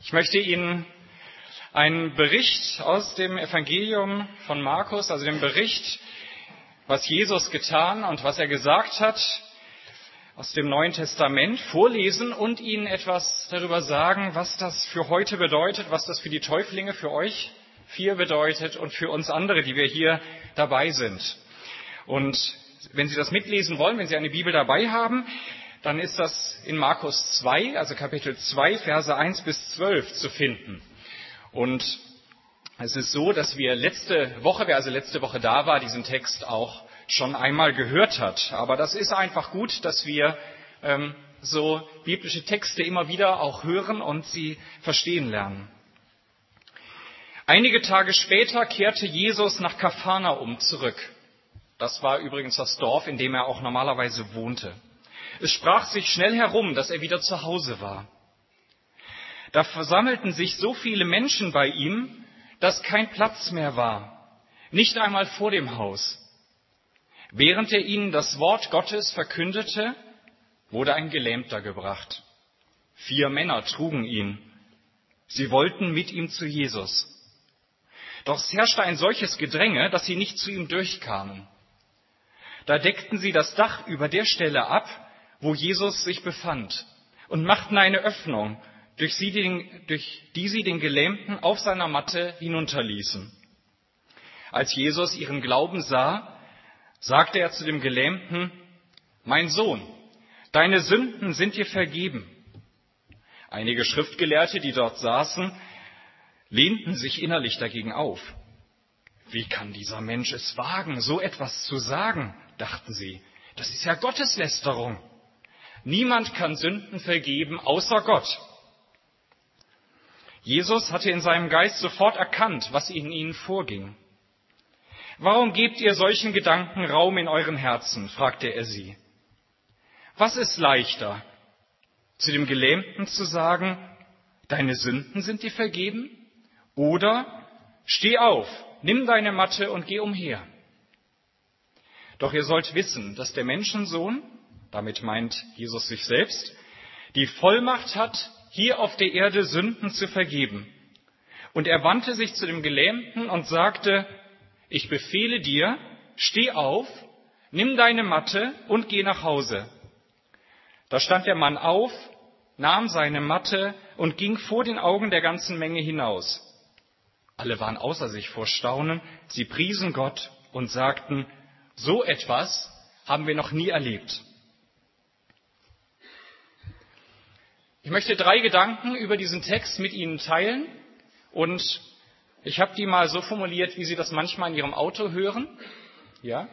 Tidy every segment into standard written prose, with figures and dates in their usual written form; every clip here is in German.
Ich möchte Ihnen einen Bericht aus dem Evangelium von Markus, also den Bericht, was Jesus getan und was er gesagt hat, aus dem Neuen Testament vorlesen und Ihnen etwas darüber sagen, was das für heute bedeutet, was das für die Täuflinge, für euch 4 bedeutet und für uns andere, die wir hier dabei sind. Und wenn Sie das mitlesen wollen, wenn Sie eine Bibel dabei haben, dann ist das in Markus 2, also Kapitel 2, Verse 1 bis 12 zu finden. Und es ist so, dass wir letzte Woche, wer also letzte Woche da war, diesen Text auch schon einmal gehört hat. Aber das ist einfach gut, dass wir so biblische Texte immer wieder auch hören und sie verstehen lernen. Einige Tage später kehrte Jesus nach Kapharnaum zurück. Das war übrigens das Dorf, in dem er auch normalerweise wohnte. Es sprach sich schnell herum, dass er wieder zu Hause war. Da versammelten sich so viele Menschen bei ihm, dass kein Platz mehr war, nicht einmal vor dem Haus. Während er ihnen das Wort Gottes verkündete, wurde ein Gelähmter gebracht. 4 Männer trugen ihn. Sie wollten mit ihm zu Jesus. Doch es herrschte ein solches Gedränge, dass sie nicht zu ihm durchkamen. Da deckten sie das Dach über der Stelle ab, wo Jesus sich befand, und machten eine Öffnung, durch die sie den Gelähmten auf seiner Matte hinunterließen. Als Jesus ihren Glauben sah, sagte er zu dem Gelähmten: Mein Sohn, deine Sünden sind dir vergeben. Einige Schriftgelehrte, die dort saßen, lehnten sich innerlich dagegen auf. Wie kann dieser Mensch es wagen, so etwas zu sagen, dachten sie. Das ist ja Gotteslästerung. Niemand kann Sünden vergeben, außer Gott. Jesus hatte in seinem Geist sofort erkannt, was in ihnen vorging. Warum gebt ihr solchen Gedanken Raum in euren Herzen? Fragte er sie. Was ist leichter, zu dem Gelähmten zu sagen, deine Sünden sind dir vergeben? Oder steh auf, nimm deine Matte und geh umher. Doch ihr sollt wissen, dass der Menschensohn, damit meint Jesus sich selbst, die Vollmacht hat, hier auf der Erde Sünden zu vergeben. Und er wandte sich zu dem Gelähmten und sagte: Ich befehle dir, steh auf, nimm deine Matte und geh nach Hause. Da stand der Mann auf, nahm seine Matte und ging vor den Augen der ganzen Menge hinaus. Alle waren außer sich vor Staunen, sie priesen Gott und sagten: So etwas haben wir noch nie erlebt. Ich möchte 3 Gedanken über diesen Text mit Ihnen teilen und ich habe die mal so formuliert, wie Sie das manchmal in Ihrem Auto hören. Ja?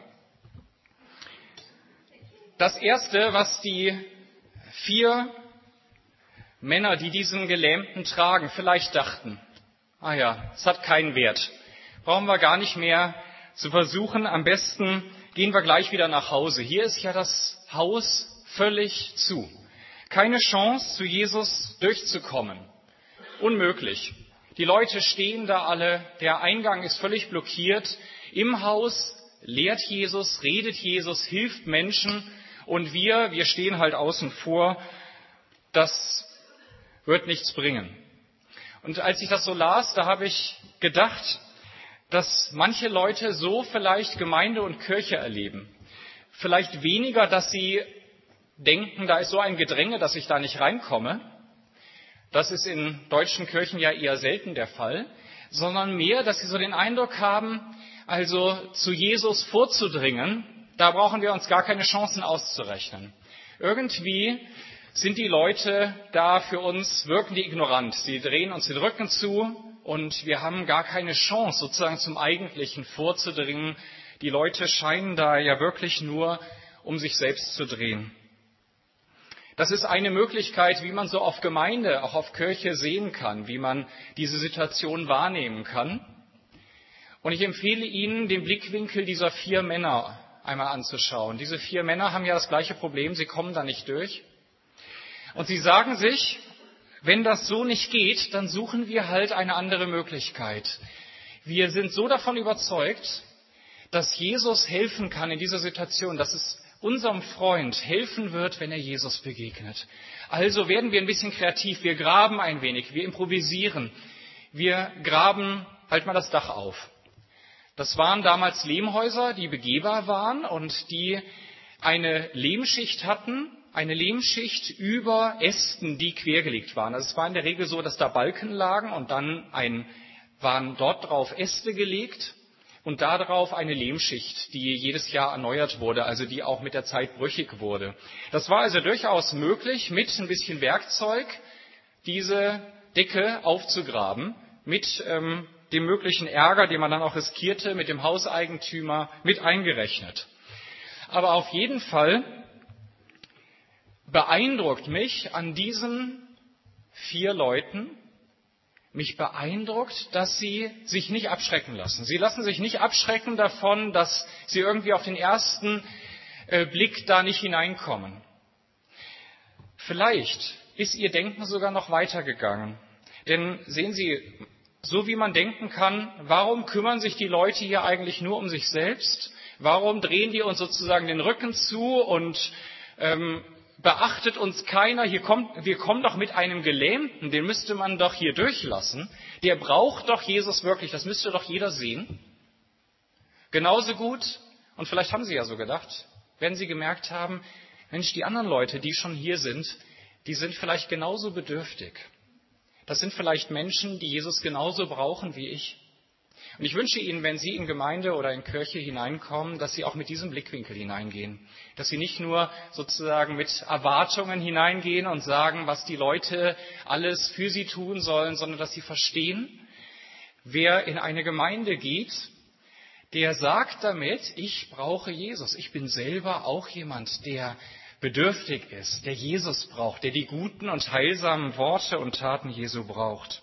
Das Erste, was die 4 Männer, die diesen Gelähmten tragen, vielleicht dachten: Ah ja, es hat keinen Wert. Brauchen wir gar nicht mehr zu versuchen. Am besten gehen wir gleich wieder nach Hause. Hier ist ja das Haus völlig zu. Keine Chance, zu Jesus durchzukommen. Unmöglich. Die Leute stehen da alle, der Eingang ist völlig blockiert. Im Haus lehrt Jesus, redet Jesus, hilft Menschen und wir stehen halt außen vor. Das wird nichts bringen. Und als ich das so las, da habe ich gedacht, dass manche Leute so vielleicht Gemeinde und Kirche erleben. Vielleicht weniger, dass sie denken, da ist so ein Gedränge, dass ich da nicht reinkomme. Das ist in deutschen Kirchen ja eher selten der Fall, sondern mehr, dass sie so den Eindruck haben, also zu Jesus vorzudringen, da brauchen wir uns gar keine Chancen auszurechnen. Irgendwie sind die Leute da für uns, wirken die ignorant. Sie drehen uns den Rücken zu und wir haben gar keine Chance, sozusagen zum Eigentlichen vorzudringen. Die Leute scheinen da ja wirklich nur um sich selbst zu drehen. Das ist eine Möglichkeit, wie man so auf Gemeinde, auch auf Kirche sehen kann, wie man diese Situation wahrnehmen kann. Und ich empfehle Ihnen, den Blickwinkel dieser 4 Männer einmal anzuschauen. Diese 4 Männer haben ja das gleiche Problem, sie kommen da nicht durch. Und sie sagen sich, wenn das so nicht geht, dann suchen wir halt eine andere Möglichkeit. Wir sind so davon überzeugt, dass Jesus helfen kann in dieser Situation, dass es unserem Freund helfen wird, wenn er Jesus begegnet. Also werden wir ein bisschen kreativ, wir graben ein wenig, wir improvisieren, wir graben halt mal das Dach auf. Das waren damals Lehmhäuser, die begehbar waren und die eine Lehmschicht hatten, eine Lehmschicht über Ästen, die quergelegt waren. Also es war in der Regel so, dass da Balken lagen und dann waren dort drauf Äste gelegt und darauf eine Lehmschicht, die jedes Jahr erneuert wurde, also die auch mit der Zeit brüchig wurde. Das war also durchaus möglich, mit ein bisschen Werkzeug diese Decke aufzugraben, mit dem möglichen Ärger, den man dann auch riskierte, mit dem Hauseigentümer mit eingerechnet. Aber auf jeden Fall beeindruckt mich an diesen 4 Leuten, mich beeindruckt, dass sie sich nicht abschrecken lassen. Sie lassen sich nicht abschrecken davon, dass sie irgendwie auf den ersten Blick da nicht hineinkommen. Vielleicht ist ihr Denken sogar noch weitergegangen. Denn sehen Sie, so wie man denken kann, warum kümmern sich die Leute hier eigentlich nur um sich selbst? Warum drehen die uns sozusagen den Rücken zu und beachtet uns keiner? Wir kommen doch mit einem Gelähmten, den müsste man doch hier durchlassen. Der braucht doch Jesus wirklich, das müsste doch jeder sehen. Genauso gut, und vielleicht haben Sie ja so gedacht, wenn Sie gemerkt haben, Mensch, die anderen Leute, die schon hier sind, die sind vielleicht genauso bedürftig. Das sind vielleicht Menschen, die Jesus genauso brauchen wie ich. Und ich wünsche Ihnen, wenn Sie in Gemeinde oder in Kirche hineinkommen, dass Sie auch mit diesem Blickwinkel hineingehen. Dass Sie nicht nur sozusagen mit Erwartungen hineingehen und sagen, was die Leute alles für Sie tun sollen, sondern dass Sie verstehen, wer in eine Gemeinde geht, der sagt damit, ich brauche Jesus. Ich bin selber auch jemand, der bedürftig ist, der Jesus braucht, der die guten und heilsamen Worte und Taten Jesu braucht.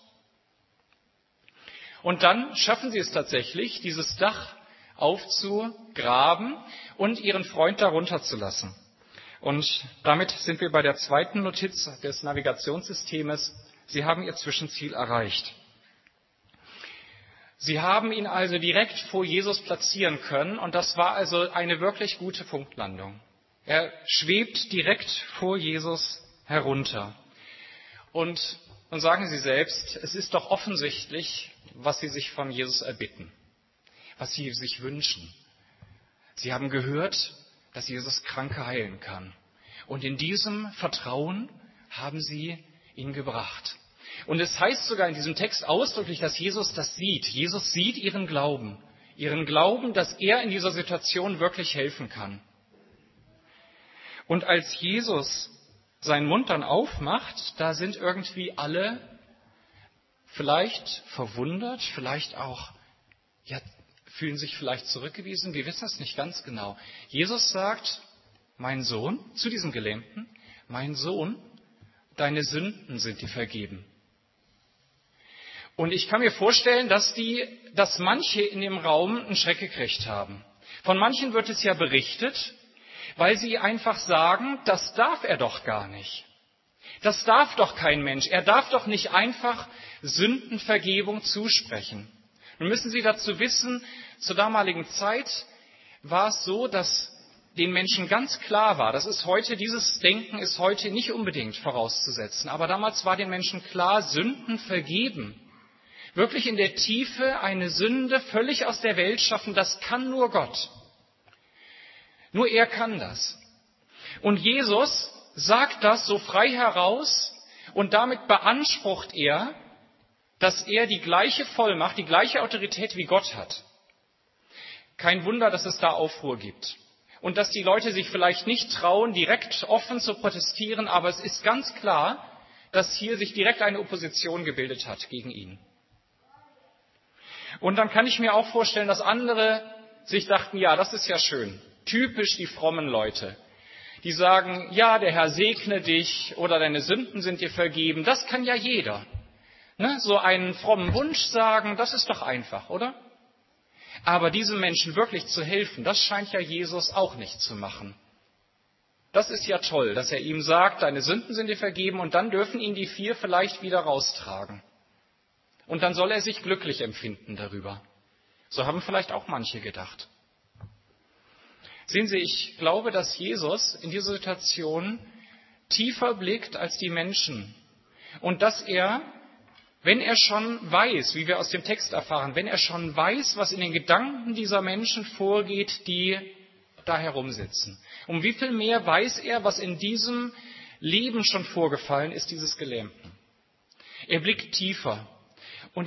Und dann schaffen sie es tatsächlich, dieses Dach aufzugraben und ihren Freund darunter zu lassen. Und damit sind wir bei der zweiten Notiz des Navigationssystems. Sie haben ihr Zwischenziel erreicht. Sie haben ihn also direkt vor Jesus platzieren können und das war also eine wirklich gute Punktlandung. Er schwebt direkt vor Jesus herunter. Und sagen Sie selbst, es ist doch offensichtlich, was Sie sich von Jesus erbitten, was Sie sich wünschen. Sie haben gehört, dass Jesus Kranke heilen kann. Und in diesem Vertrauen haben Sie ihn gebracht. Und es heißt sogar in diesem Text ausdrücklich, dass Jesus das sieht. Jesus sieht ihren Glauben, dass er in dieser Situation wirklich helfen kann. Und als Jesus seinen Mund dann aufmacht, da sind irgendwie alle vielleicht verwundert, vielleicht auch, fühlen sich vielleicht zurückgewiesen, wir wissen es nicht ganz genau. Jesus sagt, mein Sohn, zu diesem Gelähmten, mein Sohn, deine Sünden sind dir vergeben. Und ich kann mir vorstellen, dass manche in dem Raum einen Schreck gekriegt haben. Von manchen wird es ja berichtet, weil sie einfach sagen, das darf er doch gar nicht. Das darf doch kein Mensch. Er darf doch nicht einfach Sündenvergebung zusprechen. Nun müssen Sie dazu wissen, zur damaligen Zeit war es so, dass den Menschen ganz klar war, dieses Denken ist heute nicht unbedingt vorauszusetzen, aber damals war den Menschen klar, Sünden vergeben. Wirklich in der Tiefe eine Sünde völlig aus der Welt schaffen, das kann nur Gott. Nur er kann das. Und Jesus sagt das so frei heraus und damit beansprucht er, dass er die gleiche Vollmacht, die gleiche Autorität wie Gott hat. Kein Wunder, dass es da Aufruhr gibt. Und dass die Leute sich vielleicht nicht trauen, direkt offen zu protestieren, aber es ist ganz klar, dass hier sich direkt eine Opposition gebildet hat gegen ihn. Und dann kann ich mir auch vorstellen, dass andere sich dachten, ja, das ist ja schön. Typisch die frommen Leute, die sagen, ja, der Herr segne dich oder deine Sünden sind dir vergeben. Das kann ja jeder. Ne? So einen frommen Wunsch sagen, das ist doch einfach, oder? Aber diesem Menschen wirklich zu helfen, das scheint ja Jesus auch nicht zu machen. Das ist ja toll, dass er ihm sagt, deine Sünden sind dir vergeben und dann dürfen ihn die 4 vielleicht wieder raustragen. Und dann soll er sich glücklich empfinden darüber. So haben vielleicht auch manche gedacht. Sehen Sie, ich glaube, dass Jesus in dieser Situation tiefer blickt als die Menschen und dass er, wenn er schon weiß, wie wir aus dem Text erfahren, wenn er schon weiß, was in den Gedanken dieser Menschen vorgeht, die da herumsitzen, um wie viel mehr weiß er, was in diesem Leben schon vorgefallen ist, dieses Gelähmten. Er blickt tiefer und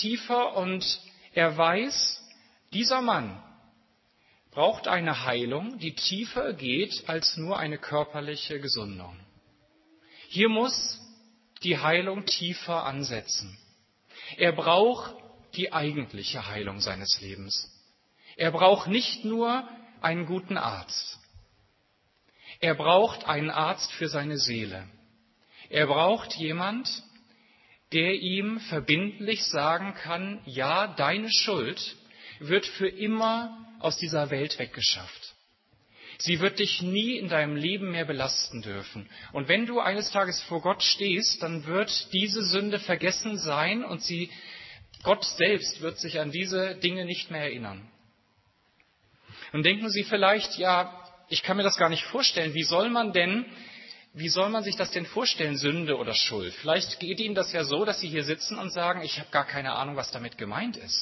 er weiß, dieser Mann braucht eine Heilung, die tiefer geht als nur eine körperliche Gesundung. Hier muss die Heilung tiefer ansetzen. Er braucht die eigentliche Heilung seines Lebens. Er braucht nicht nur einen guten Arzt. Er braucht einen Arzt für seine Seele. Er braucht jemand, der ihm verbindlich sagen kann, ja, deine Schuld wird für immer aus dieser Welt weggeschafft. Sie wird dich nie in deinem Leben mehr belasten dürfen. Und wenn du eines Tages vor Gott stehst, dann wird diese Sünde vergessen sein und Gott selbst wird sich an diese Dinge nicht mehr erinnern. Und denken Sie vielleicht, ja, ich kann mir das gar nicht vorstellen. Wie soll man sich das denn vorstellen, Sünde oder Schuld? Vielleicht geht Ihnen das ja so, dass Sie hier sitzen und sagen, ich habe gar keine Ahnung, was damit gemeint ist.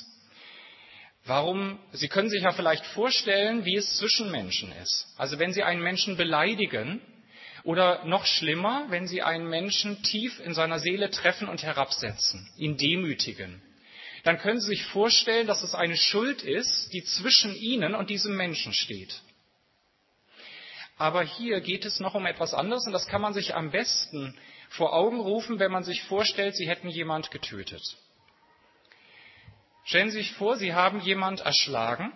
Sie können sich ja vielleicht vorstellen, wie es zwischen Menschen ist. Also wenn Sie einen Menschen beleidigen oder noch schlimmer, wenn Sie einen Menschen tief in seiner Seele treffen und herabsetzen, ihn demütigen, dann können Sie sich vorstellen, dass es eine Schuld ist, die zwischen Ihnen und diesem Menschen steht. Aber hier geht es noch um etwas anderes und das kann man sich am besten vor Augen rufen, wenn man sich vorstellt, Sie hätten jemand getötet. Stellen Sie sich vor, Sie haben jemand erschlagen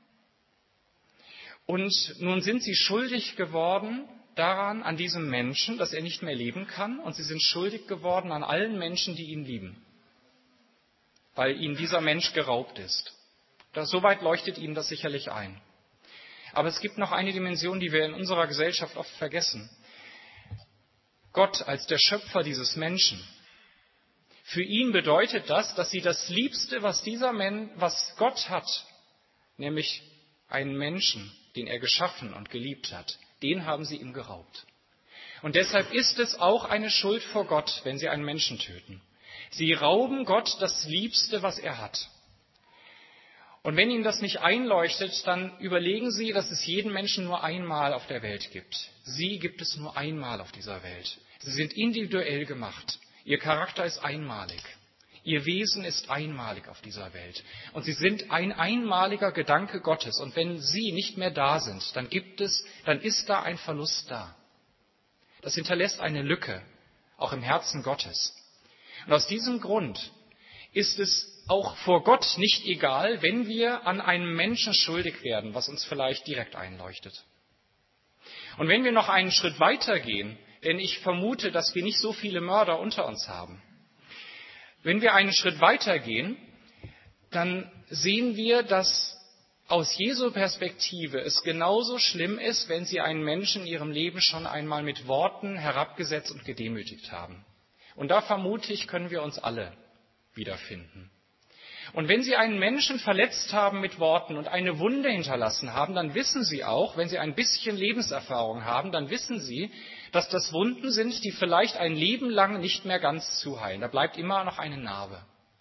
und nun sind Sie schuldig geworden daran, an diesem Menschen, dass er nicht mehr leben kann, und Sie sind schuldig geworden an allen Menschen, die ihn lieben, weil Ihnen dieser Mensch geraubt ist. Soweit leuchtet Ihnen das sicherlich ein. Aber es gibt noch eine Dimension, die wir in unserer Gesellschaft oft vergessen. Gott als der Schöpfer dieses Menschen. Für ihn bedeutet das, dass sie das Liebste, was Gott hat, nämlich einen Menschen, den er geschaffen und geliebt hat, den haben sie ihm geraubt. Und deshalb ist es auch eine Schuld vor Gott, wenn sie einen Menschen töten. Sie rauben Gott das Liebste, was er hat. Und wenn Ihnen das nicht einleuchtet, dann überlegen Sie, dass es jeden Menschen nur einmal auf der Welt gibt. Sie gibt es nur einmal auf dieser Welt. Sie sind individuell gemacht. Ihr Charakter ist einmalig. Ihr Wesen ist einmalig auf dieser Welt. Und Sie sind ein einmaliger Gedanke Gottes. Und wenn Sie nicht mehr da sind, dann ist da ein Verlust da. Das hinterlässt eine Lücke, auch im Herzen Gottes. Und aus diesem Grund ist es auch vor Gott nicht egal, wenn wir an einem Menschen schuldig werden, was uns vielleicht direkt einleuchtet. Und wenn wir noch einen Schritt weiter gehen, denn ich vermute, dass wir nicht so viele Mörder unter uns haben. Wenn wir einen Schritt weiter gehen, dann sehen wir, dass aus Jesu Perspektive es genauso schlimm ist, wenn Sie einen Menschen in Ihrem Leben schon einmal mit Worten herabgesetzt und gedemütigt haben. Und da vermute ich, können wir uns alle wiederfinden. Und wenn Sie einen Menschen verletzt haben mit Worten und eine Wunde hinterlassen haben, dann wissen Sie auch, wenn Sie ein bisschen Lebenserfahrung haben, dann wissen Sie, dass das Wunden sind, die vielleicht ein Leben lang nicht mehr ganz zuheilen. Da bleibt immer noch eine Narbe.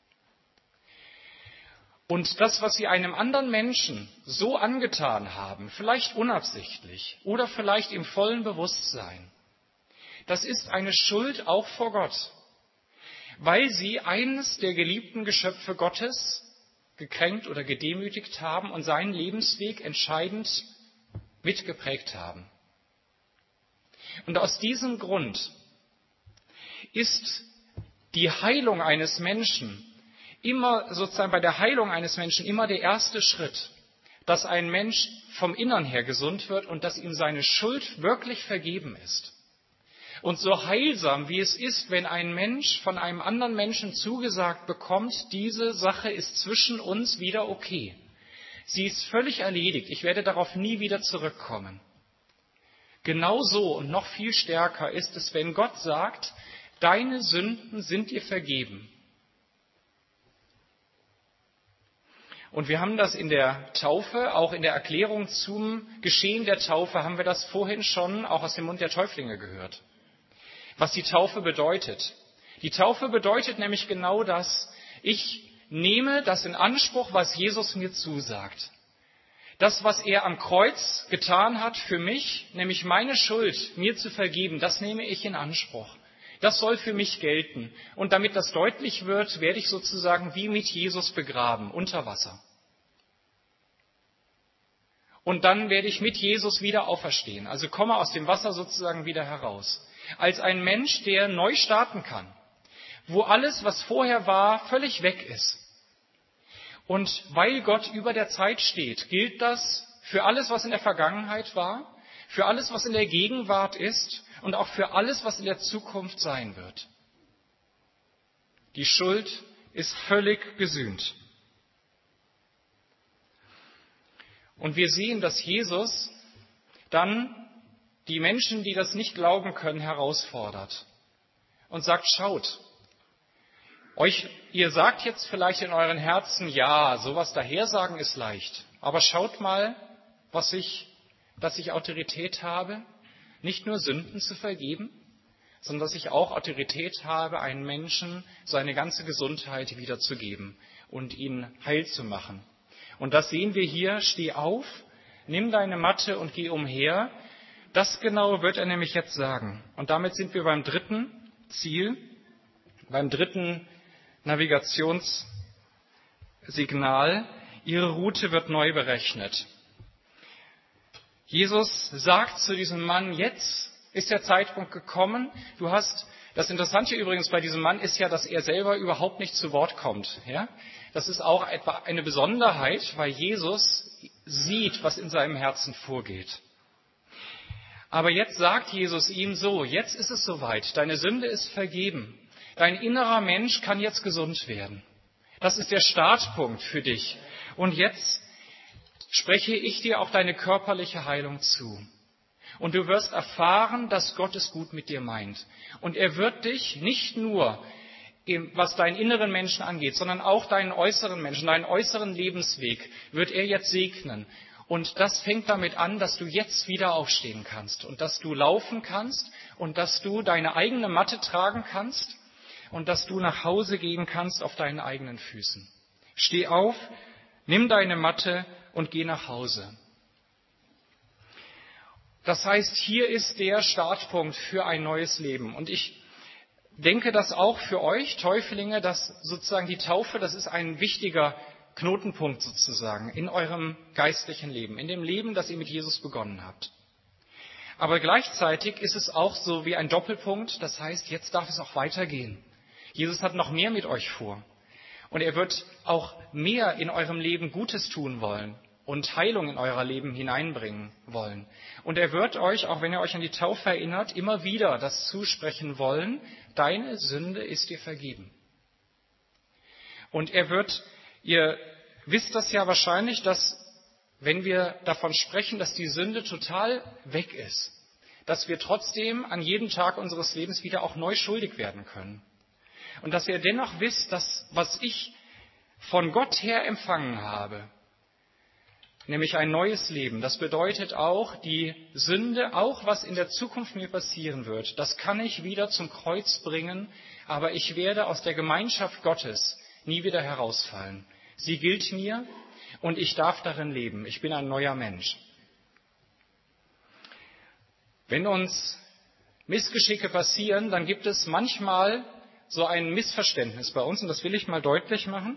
Und das, was Sie einem anderen Menschen so angetan haben, vielleicht unabsichtlich oder vielleicht im vollen Bewusstsein, das ist eine Schuld auch vor Gott, weil Sie eines der geliebten Geschöpfe Gottes gekränkt oder gedemütigt haben und seinen Lebensweg entscheidend mitgeprägt haben. Und aus diesem Grund ist die Heilung eines Menschen bei der Heilung eines Menschen immer der erste Schritt, dass ein Mensch vom Innern her gesund wird und dass ihm seine Schuld wirklich vergeben ist. Und so heilsam wie es ist, wenn ein Mensch von einem anderen Menschen zugesagt bekommt, diese Sache ist zwischen uns wieder okay. Sie ist völlig erledigt, ich werde darauf nie wieder zurückkommen. Genauso und noch viel stärker ist es, wenn Gott sagt, deine Sünden sind dir vergeben. Und wir haben das in der Taufe, auch in der Erklärung zum Geschehen der Taufe, haben wir das vorhin schon auch aus dem Mund der Täuflinge gehört. Was die Taufe bedeutet. Die Taufe bedeutet nämlich genau das. Ich nehme das in Anspruch, was Jesus mir zusagt. Das, was er am Kreuz getan hat für mich, nämlich meine Schuld mir zu vergeben, das nehme ich in Anspruch. Das soll für mich gelten. Und damit das deutlich wird, werde ich sozusagen wie mit Jesus begraben, unter Wasser. Und dann werde ich mit Jesus wieder auferstehen. Also komme aus dem Wasser sozusagen wieder heraus. Als ein Mensch, der neu starten kann. Wo alles, was vorher war, völlig weg ist. Und weil Gott über der Zeit steht, gilt das für alles, was in der Vergangenheit war, für alles, was in der Gegenwart ist und auch für alles, was in der Zukunft sein wird. Die Schuld ist völlig gesühnt. Und wir sehen, dass Jesus dann die Menschen, die das nicht glauben können, herausfordert und sagt, schaut, ihr sagt jetzt vielleicht in euren Herzen, ja, sowas dahersagen ist leicht, aber schaut mal, dass ich Autorität habe, nicht nur Sünden zu vergeben, sondern dass ich auch Autorität habe, einem Menschen seine ganze Gesundheit wiederzugeben und ihn heil zu machen. Und das sehen wir hier, steh auf, nimm deine Matte und geh umher. Das genau wird er nämlich jetzt sagen. Und damit sind wir beim dritten Ziel, beim dritten Navigationssignal. Ihre Route wird neu berechnet. Jesus sagt zu diesem Mann, jetzt ist der Zeitpunkt gekommen. Das Interessante übrigens bei diesem Mann ist ja, dass er selber überhaupt nicht zu Wort kommt. Ja? Das ist auch eine Besonderheit, weil Jesus sieht, was in seinem Herzen vorgeht. Aber jetzt sagt Jesus ihm so, jetzt ist es soweit, deine Sünde ist vergeben. Dein innerer Mensch kann jetzt gesund werden. Das ist der Startpunkt für dich. Und jetzt spreche ich dir auch deine körperliche Heilung zu. Und du wirst erfahren, dass Gott es gut mit dir meint. Und er wird dich nicht nur, was deinen inneren Menschen angeht, sondern auch deinen äußeren Menschen, deinen äußeren Lebensweg, wird er jetzt segnen. Und das fängt damit an, dass du jetzt wieder aufstehen kannst und dass du laufen kannst und dass du deine eigene Matte tragen kannst und dass du nach Hause gehen kannst auf deinen eigenen Füßen. Steh auf, nimm deine Matte und geh nach Hause. Das heißt, hier ist der Startpunkt für ein neues Leben. Und ich denke, dass auch für euch Täuflinge, dass sozusagen die Taufe, das ist ein wichtiger Knotenpunkt sozusagen in eurem geistlichen Leben, in dem Leben, das ihr mit Jesus begonnen habt. Aber gleichzeitig ist es auch so wie ein Doppelpunkt, das heißt, jetzt darf es auch weitergehen. Jesus hat noch mehr mit euch vor. Und er wird auch mehr in eurem Leben Gutes tun wollen und Heilung in euer Leben hineinbringen wollen. Und er wird euch, auch wenn ihr euch an die Taufe erinnert, immer wieder das zusprechen wollen, deine Sünde ist dir vergeben. Und ihr wisst das ja wahrscheinlich, dass wenn wir davon sprechen, dass die Sünde total weg ist, dass wir trotzdem an jedem Tag unseres Lebens wieder auch neu schuldig werden können. Und dass ihr dennoch wisst, dass was ich von Gott her empfangen habe, nämlich ein neues Leben, das bedeutet auch die Sünde, auch was in der Zukunft mir passieren wird, das kann ich wieder zum Kreuz bringen, aber ich werde aus der Gemeinschaft Gottes nie wieder herausfallen. Sie gilt mir und ich darf darin leben. Ich bin ein neuer Mensch. Wenn uns Missgeschicke passieren, dann gibt es manchmal so ein Missverständnis bei uns, und das will ich mal deutlich machen.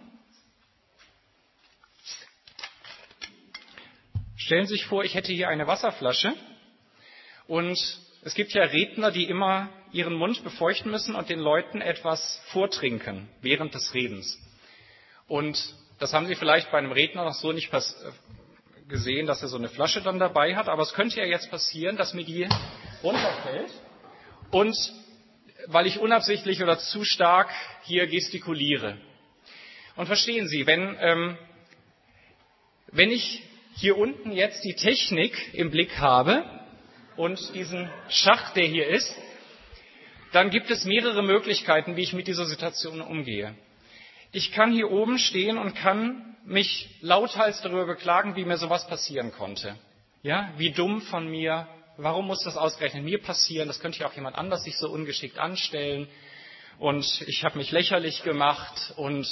Stellen Sie sich vor, ich hätte hier eine Wasserflasche und es gibt ja Redner, die immer ihren Mund befeuchten müssen und den Leuten etwas vortrinken während des Redens. Und das haben Sie vielleicht bei einem Redner noch so nicht gesehen, dass er so eine Flasche dann dabei hat, aber es könnte ja jetzt passieren, dass mir die runterfällt und weil ich unabsichtlich oder zu stark hier gestikuliere. Und verstehen Sie, wenn ich hier unten jetzt die Technik im Blick habe und diesen Schacht, der hier ist, dann gibt es mehrere Möglichkeiten, wie ich mit dieser Situation umgehe. Ich kann hier oben stehen und kann mich lauthals darüber beklagen, wie mir sowas passieren konnte. Ja, wie dumm von mir. Warum muss das ausgerechnet mir passieren? Das könnte ja auch jemand anders sich so ungeschickt anstellen. Und ich habe mich lächerlich gemacht und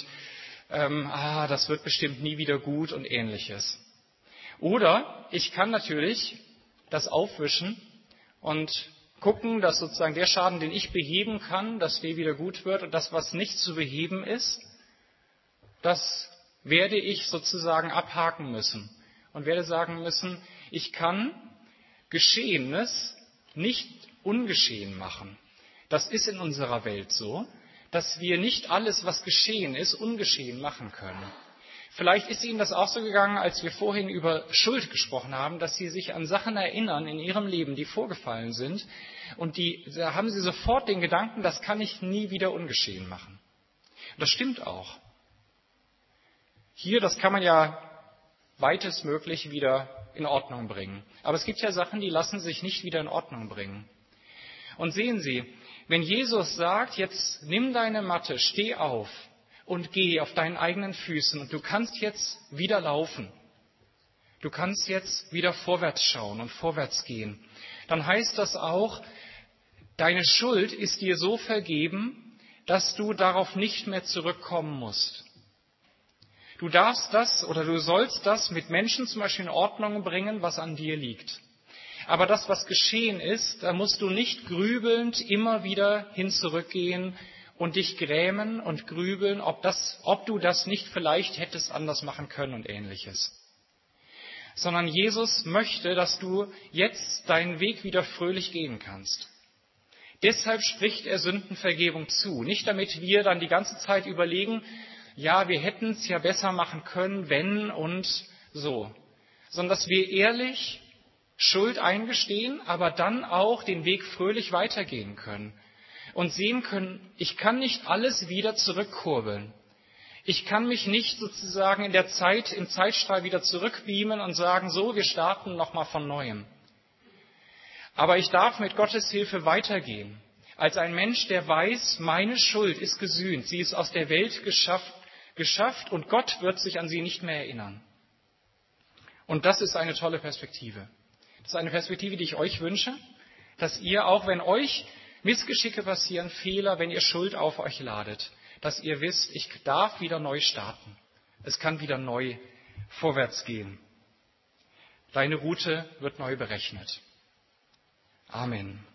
das wird bestimmt nie wieder gut und Ähnliches. Oder ich kann natürlich das aufwischen und gucken, dass sozusagen der Schaden, den ich beheben kann, dass der wieder gut wird und das, was nicht zu beheben ist, das werde ich sozusagen abhaken müssen und werde sagen müssen, ich kann Geschehenes nicht ungeschehen machen. Das ist in unserer Welt so, dass wir nicht alles, was geschehen ist, ungeschehen machen können. Vielleicht ist Ihnen das auch so gegangen, als wir vorhin über Schuld gesprochen haben, dass Sie sich an Sachen erinnern in Ihrem Leben, die vorgefallen sind, und da haben Sie sofort den Gedanken, das kann ich nie wieder ungeschehen machen. Und das stimmt auch. Hier, das kann man ja weitestmöglich wieder in Ordnung bringen. Aber es gibt ja Sachen, die lassen sich nicht wieder in Ordnung bringen. Und sehen Sie, wenn Jesus sagt, jetzt nimm deine Matte, steh auf und geh auf deinen eigenen Füßen und du kannst jetzt wieder laufen, du kannst jetzt wieder vorwärts schauen und vorwärts gehen, dann heißt das auch, deine Schuld ist dir so vergeben, dass du darauf nicht mehr zurückkommen musst. Du darfst das oder du sollst das mit Menschen zum Beispiel in Ordnung bringen, was an dir liegt. Aber das, was geschehen ist, da musst du nicht grübelnd immer wieder hin zurückgehen und dich grämen und grübeln, ob du das nicht vielleicht hättest anders machen können und Ähnliches. Sondern Jesus möchte, dass du jetzt deinen Weg wieder fröhlich gehen kannst. Deshalb spricht er Sündenvergebung zu. Nicht damit wir dann die ganze Zeit überlegen, ja, wir hätten es ja besser machen können, wenn und so. Sondern dass wir ehrlich Schuld eingestehen, aber dann auch den Weg fröhlich weitergehen können und sehen können, ich kann nicht alles wieder zurückkurbeln. Ich kann mich nicht sozusagen im Zeitstrahl wieder zurückbeamen und sagen, so, wir starten nochmal von Neuem. Aber ich darf mit Gottes Hilfe weitergehen. Als ein Mensch, der weiß, meine Schuld ist gesühnt, sie ist aus der Welt geschafft und Gott wird sich an sie nicht mehr erinnern. Und das ist eine tolle Perspektive. Das ist eine Perspektive, die ich euch wünsche, dass ihr, auch wenn euch Missgeschicke passieren, Fehler, wenn ihr Schuld auf euch ladet, dass ihr wisst, ich darf wieder neu starten. Es kann wieder neu vorwärts gehen. Deine Route wird neu berechnet. Amen.